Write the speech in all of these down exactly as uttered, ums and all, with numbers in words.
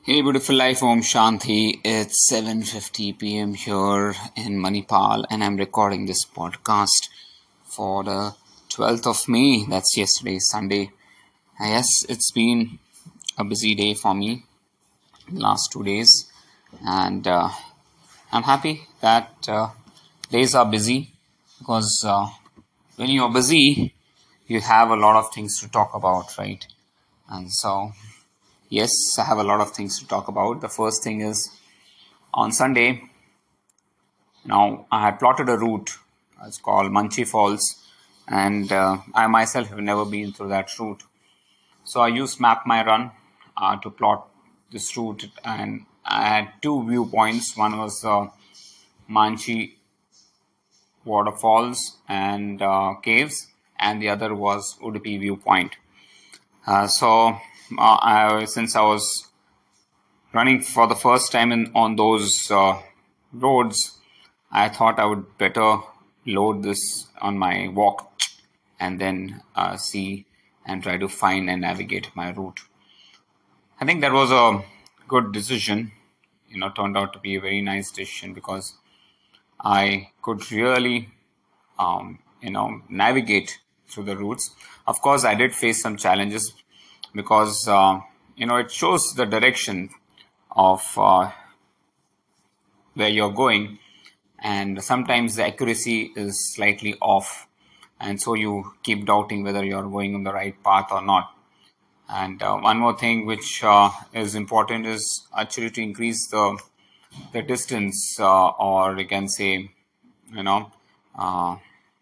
Hey, beautiful life, Om Shanti. It's seven fifty p m here in Manipal, and I'm recording this podcast for the twelfth of May. That's yesterday, Sunday. Uh, Yes, it's been a busy day for me last two days, and uh, I'm happy that uh, days are busy because uh, when you're busy, you have a lot of things to talk about, right? And so, yes, I have a lot of things to talk about. The first thing is on Sunday. Now, I had plotted a route. It's called Munchie Falls, and uh, I myself have never been through that route. So I used Map My Run uh, to plot this route, and I had two viewpoints. One was uh, Manchi waterfalls and uh, caves, and the other was Udupi viewpoint. Uh, so, uh, I, since I was running for the first time in on those uh, roads, I thought I would better load this on my walk and then uh, see and try to find and navigate my route. I think that was a good decision. You know, turned out to be a very nice decision because I could really, um, you know, navigate through the routes. Of course, I did face some challenges because, uh, you know, it shows the direction of uh, where you're going, and sometimes the accuracy is slightly off, and so you keep doubting whether you're going on the right path or not. And uh, one more thing which uh, is important is actually to increase the the distance, uh, or you can say, you know, uh,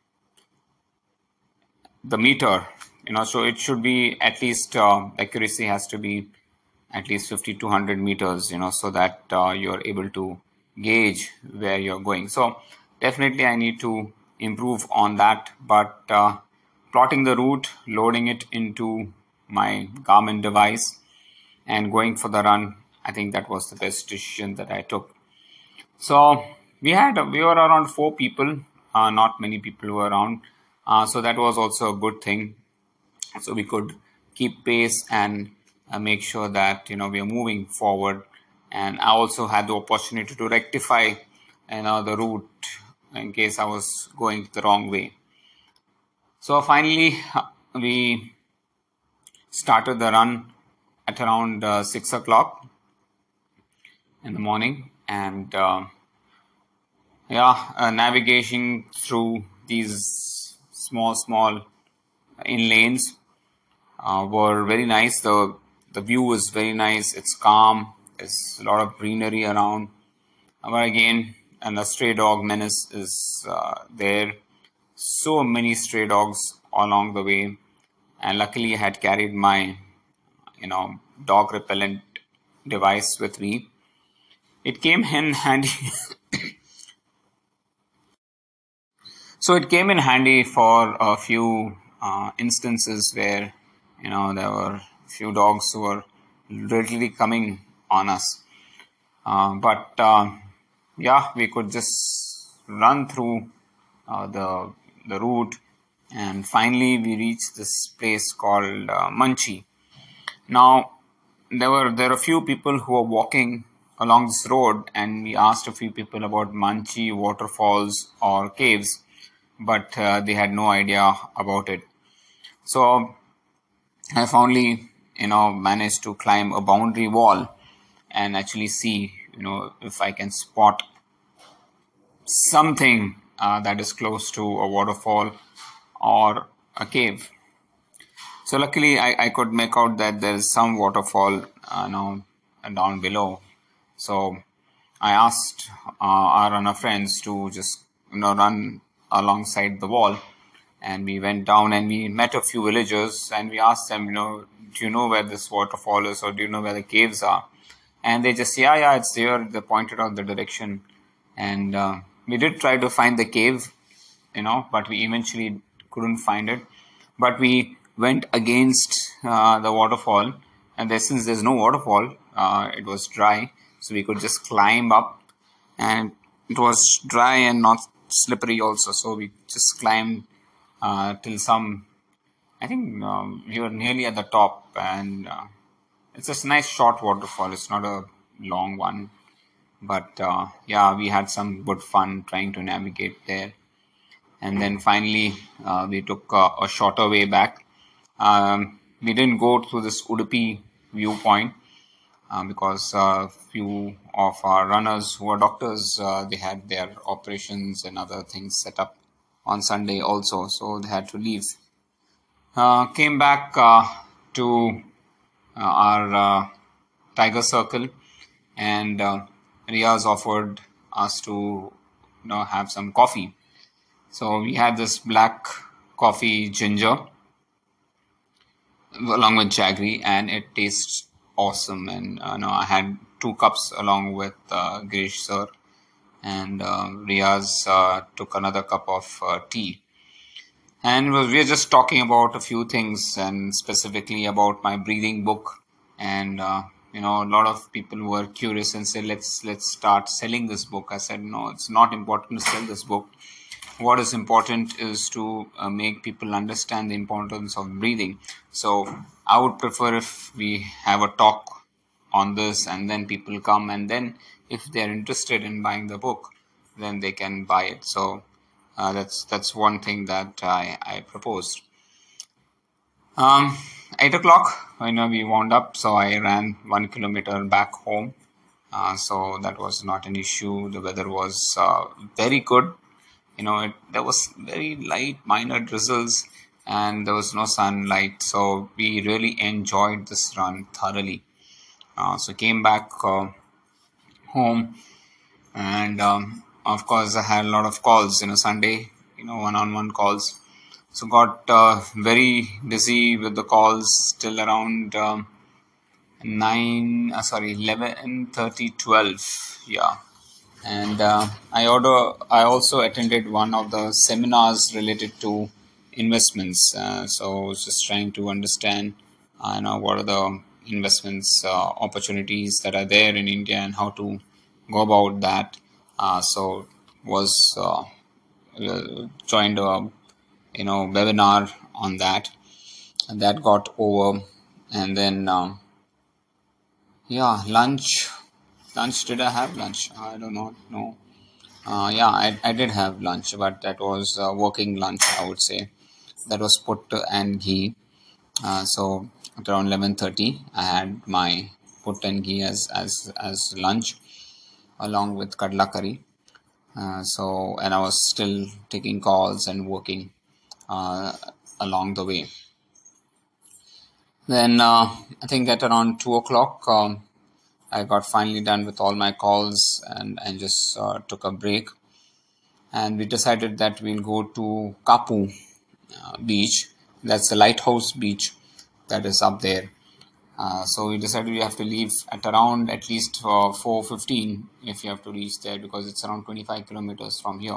the meter. You know, so it should be at least, uh, accuracy has to be at least fifty to one hundred meters, you know, so that uh, you're able to gauge where you're going. So definitely I need to improve on that. But uh, plotting the route, loading it into my Garmin device, and going for the run, I think that was the best decision that I took. So we had we were around four people, uh, not many people were around, uh, so that was also a good thing. So we could keep pace and uh, make sure that you know we are moving forward. And I also had the opportunity to rectify you know the route in case I was going the wrong way. So finally, uh, we started the run at around uh, six o'clock in the morning, and uh, yeah, uh, navigating through these small, small in lanes uh, were very nice. The the view was very nice. It's calm. There's a lot of greenery around. But again, and the stray dog menace is uh, there. So many stray dogs along the way, and luckily I had carried my you know dog repellent device with me. It came in handy. So it came in handy for a few uh, instances where you know there were a few dogs who were readily coming on us. Uh, but uh, yeah, we could just run through uh, the the route, and finally we reached this place called uh, Munchie. Now there were there are a few people who were walking along this road, and we asked a few people about Munchie waterfalls or caves, but uh, they had no idea about it. So I finally, you know, managed to climb a boundary wall and actually see, you know, if I can spot something uh, that is close to a waterfall or a cave. So luckily, I, I could make out that there is some waterfall uh, now down below. So I asked uh, our runner friends to just you know run alongside the wall, and we went down and we met a few villagers, and we asked them, you know, do you know where this waterfall is, or do you know where the caves are? And they just, yeah, yeah, it's there. They pointed out the direction, and uh, we did try to find the cave, you know, but we eventually couldn't find it. But we went against uh, the waterfall, and there, since there's no waterfall, uh, it was dry, so we could just climb up, and it was dry and not slippery also. So we just climbed uh, till some. I think um, we were nearly at the top, and uh, It's a nice short waterfall. It's not a long one, but uh, yeah, we had some good fun trying to navigate there. And then finally, uh, we took uh, a shorter way back. Um, we didn't go through this Udupi viewpoint uh, because a uh, few of our runners who are doctors, uh, they had their operations and other things set up on Sunday also, so they had to leave. Uh, came back uh, to uh, our uh, Tiger Circle, and uh, Riaz offered us to you know have some coffee. So we had this black coffee ginger along with jaggery, and it tastes awesome. And uh, no, I had two cups along with uh, Girish sir, and uh, Riaz uh, took another cup of uh, tea. And we were just talking about a few things, and specifically about my breathing book. And uh, you know, a lot of people were curious and said, "Let's let's start selling this book." I said, "No, it's not important to sell this book. What is important is to uh, make people understand the importance of breathing." So I would prefer if we have a talk on this, and then people come, and then if they're interested in buying the book, then they can buy it. So uh, that's that's one thing that I, I proposed. Um, Eight o'clock, you know, we wound up, so I ran one kilometer back home. Uh, so that was not an issue. The weather was uh, very good. You know, it, there was very light, minor drizzles, and there was no sunlight. So we really enjoyed this run thoroughly. Uh, so came back uh, home, and um, of course I had a lot of calls. You know, Sunday, you know, one-on-one calls. So got uh, very busy with the calls till around um, nine. Uh, sorry, eleven thirty, twelve. Yeah, and uh, I order. I also attended one of the seminars related to investments. Uh, so I was just trying to understand, uh, you know, what are the investments uh, opportunities that are there in India and how to go about that. Uh, so was uh, uh, joined a you know webinar on that, and that got over, and then um, yeah, lunch. Lunch. Did I have lunch? I do not know. Uh, yeah, I, I did have lunch, but that was uh, working lunch, I would say. That was put and ghee. Uh, so at around eleven thirty, I had my put and ghee as as as lunch, along with kadla curry. Uh, so and I was still taking calls and working uh, along the way. Then uh, I think at around two o'clock, um, I got finally done with all my calls, and and just uh, took a break, and we decided that we'll go to Kapu uh, beach. That's the lighthouse beach that is up there. Uh, so we decided we have to leave at around at least uh, four fifteen if you have to reach there, because it's around twenty-five kilometers from here.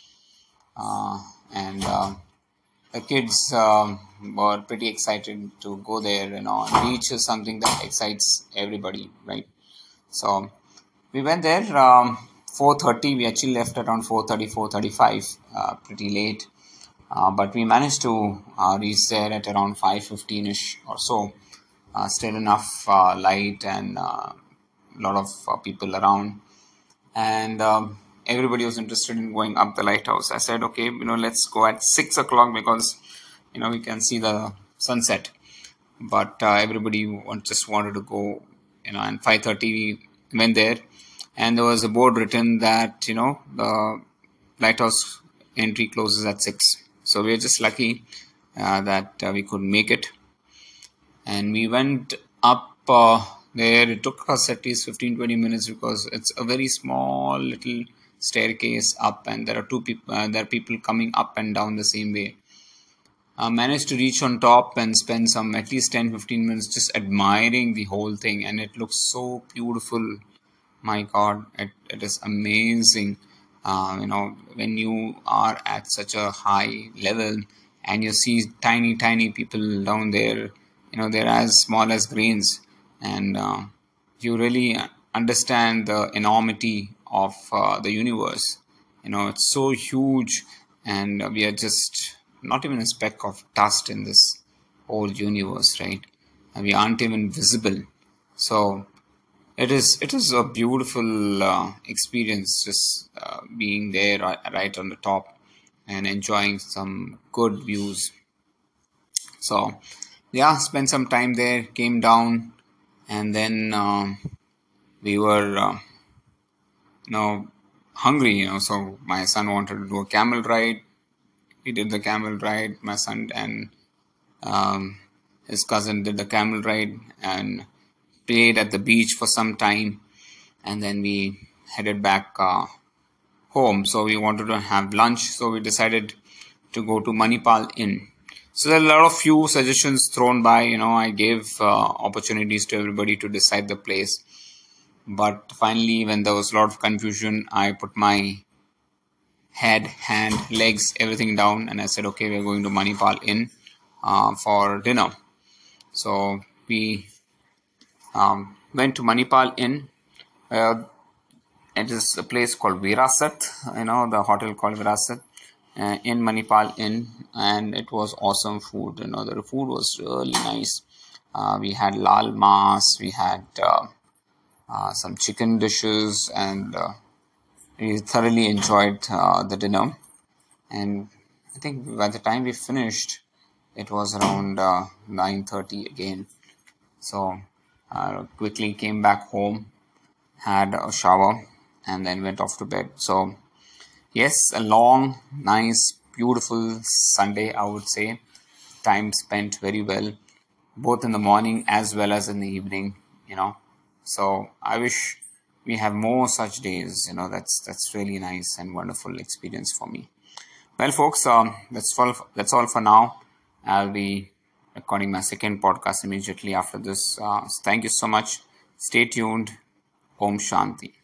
Uh, and uh, the kids um, were pretty excited to go there. You know, beach is something that excites everybody, right? So we went there um, four thirty. We actually left around four thirty, four thirty-five, uh, pretty late. Uh, but we managed to uh, reach there at around five fifteen-ish or so. Uh, still enough uh, light, and a uh, lot of uh, people around. And um, everybody was interested in going up the lighthouse. I said, okay, you know, let's go at six o'clock because, you know, we can see the sunset. But uh, everybody want, just wanted to go, you know, and five thirty we went there. And there was a board written that, you know, the lighthouse entry closes at six. So we were just lucky uh, that uh, we could make it. And we went up uh, there. It took us at least fifteen twenty minutes because it's a very small little staircase up, and there are two people, uh, there are people coming up and down the same way. I managed to reach on top and spend some at least ten fifteen minutes just admiring the whole thing, and it looks so beautiful. My God, it, it is amazing. Uh, you know, when you are at such a high level and you see tiny, tiny people down there, you know, they're as small as grains, and uh, you really understand the enormity of uh, the universe. You know, it's so huge, and uh, we are just not even a speck of dust in this whole universe, right? And we aren't even visible. So it is it is a beautiful uh, experience, just uh, being there right, right on the top and enjoying some good views. So yeah, spent some time there, came down, and then um, we were uh, you know hungry. You know, so my son wanted to do a camel ride. We did the camel ride. My son and um, his cousin did the camel ride and played at the beach for some time, and then we headed back uh, home. So we wanted to have lunch. So we decided to go to Manipal Inn. So there are a lot of few suggestions thrown by. You know, I gave uh, opportunities to everybody to decide the place. But finally, when there was a lot of confusion, I put my head, hand, legs, everything down, and I said, "Okay, we're going to Manipal Inn uh, for dinner." So we um, went to Manipal Inn. Uh, it is a place called Virasat, you know, the hotel called Virasat uh, in Manipal Inn, and it was awesome food. You know, the food was really nice. Uh, we had lal mas, we had uh, uh, some chicken dishes, and uh, we thoroughly enjoyed uh, the dinner. And I think by the time we finished, it was around uh, nine thirty again. So I quickly came back home, had a shower, and then went off to bed. So yes, a long, nice, beautiful Sunday, I would say. Time spent very well, both in the morning as well as in the evening, you know. So I wish we have more such days, you know. That's that's really nice and wonderful experience for me. Well, folks, um, that's all. That's all for now. I'll be recording my second podcast immediately after this. Uh, so thank you so much. Stay tuned. Om Shanti.